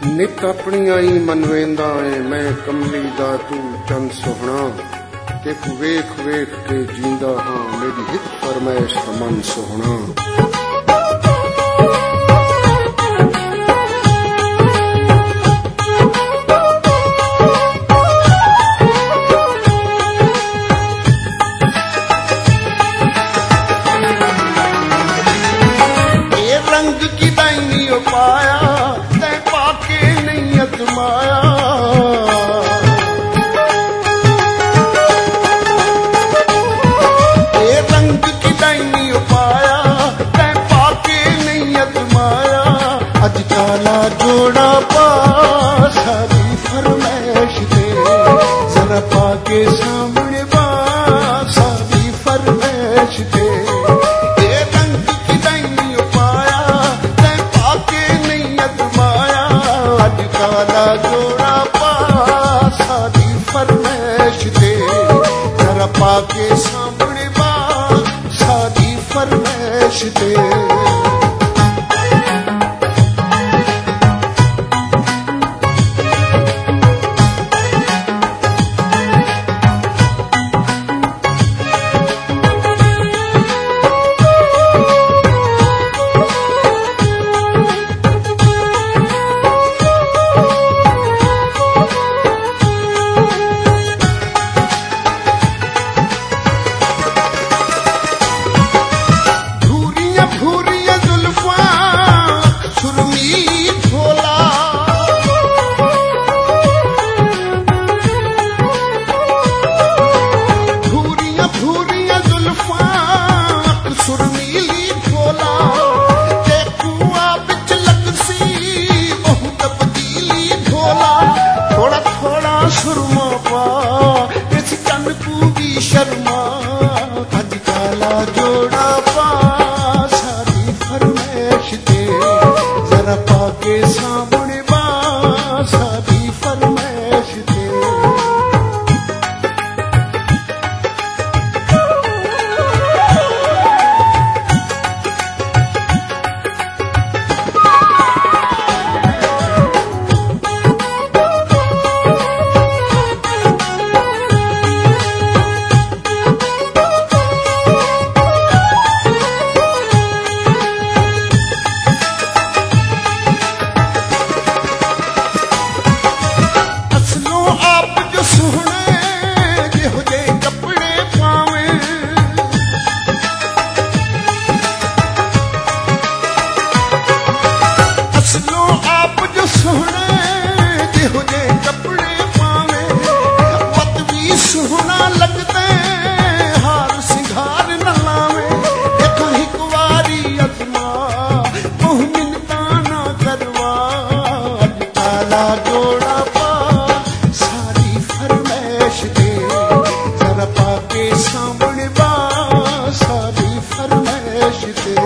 नित अपनियां ही मनवेंदा है मैं कमली दा तू चंद सोहना तेकू वेख वेख के जींदा हां मेरी हित फरमाइश मन सोहना। जोड़ा पा सारी फरमाइश दे जरा पाके सामने बा सारी फरमाइश दे ये रंग की नहीं पाया तै पाके नहीं अजमाया अज काला जोड़ा पा सारी फरमाइश दे जरा पाके सामने बा सारी फरमाइश दे। शर्मा अज काला जोड़ा पा सारी फरमाइश दे जरा पाके सामने बा सारी फरमाइश दे। जोड़ा पा सारी फरमाइश दे जरा पाके सामने बा सारी फरमाइश दे।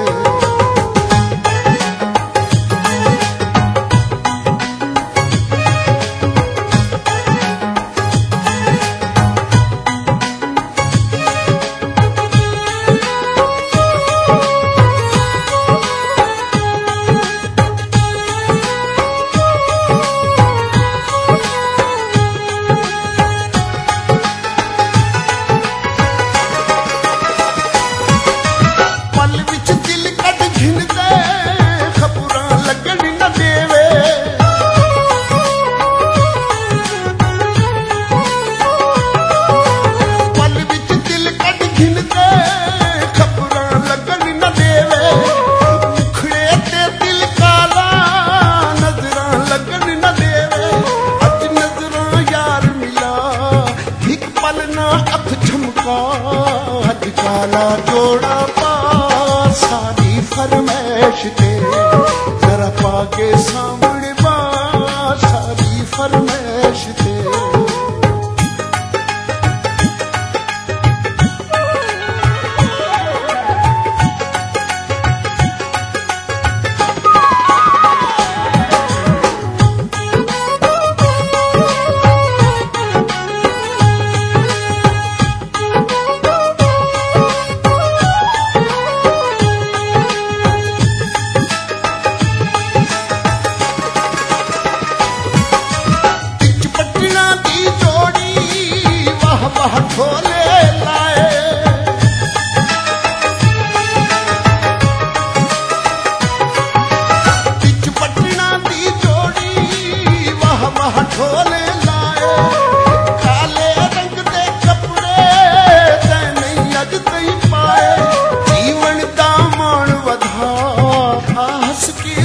अज काला जोड़ा पा सारी फरमाइश दे जरा पाके सामने बा सारी फरमाइश दे।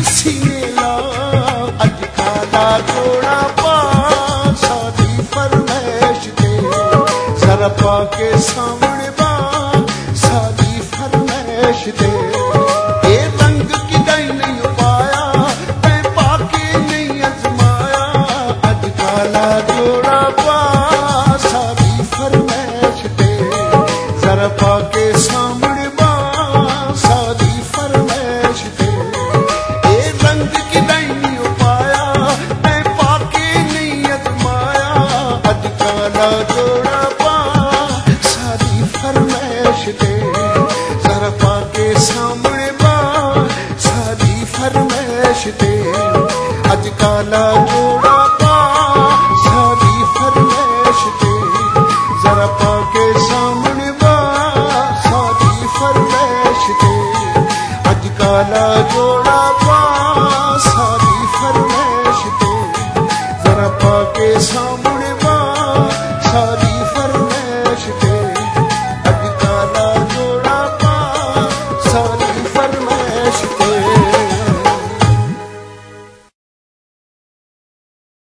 सीने ला अज काला जोड़ा पा सारी फरमैश ते जरा पाके सामने बा सारी फरमैश ते ये रंग किदाई नहीं पाया मैं पाके नहीं अजमाया अज काला जोड़ा पा सारी फरमैश ते जरा पाके सामने बा सारी फरमैश ते ये रंग किदाई नहीं पाया मैं पाके नहीं अजमाया अज काला जोड़ा पा सारी फरमैश ते जरा पाके सामने बा सारी फरमैश ते अज काला जोड़ा पा सारी फरमैश ते जरा पाके सामने बा सारी फरमैश ते अज काला जोड़ा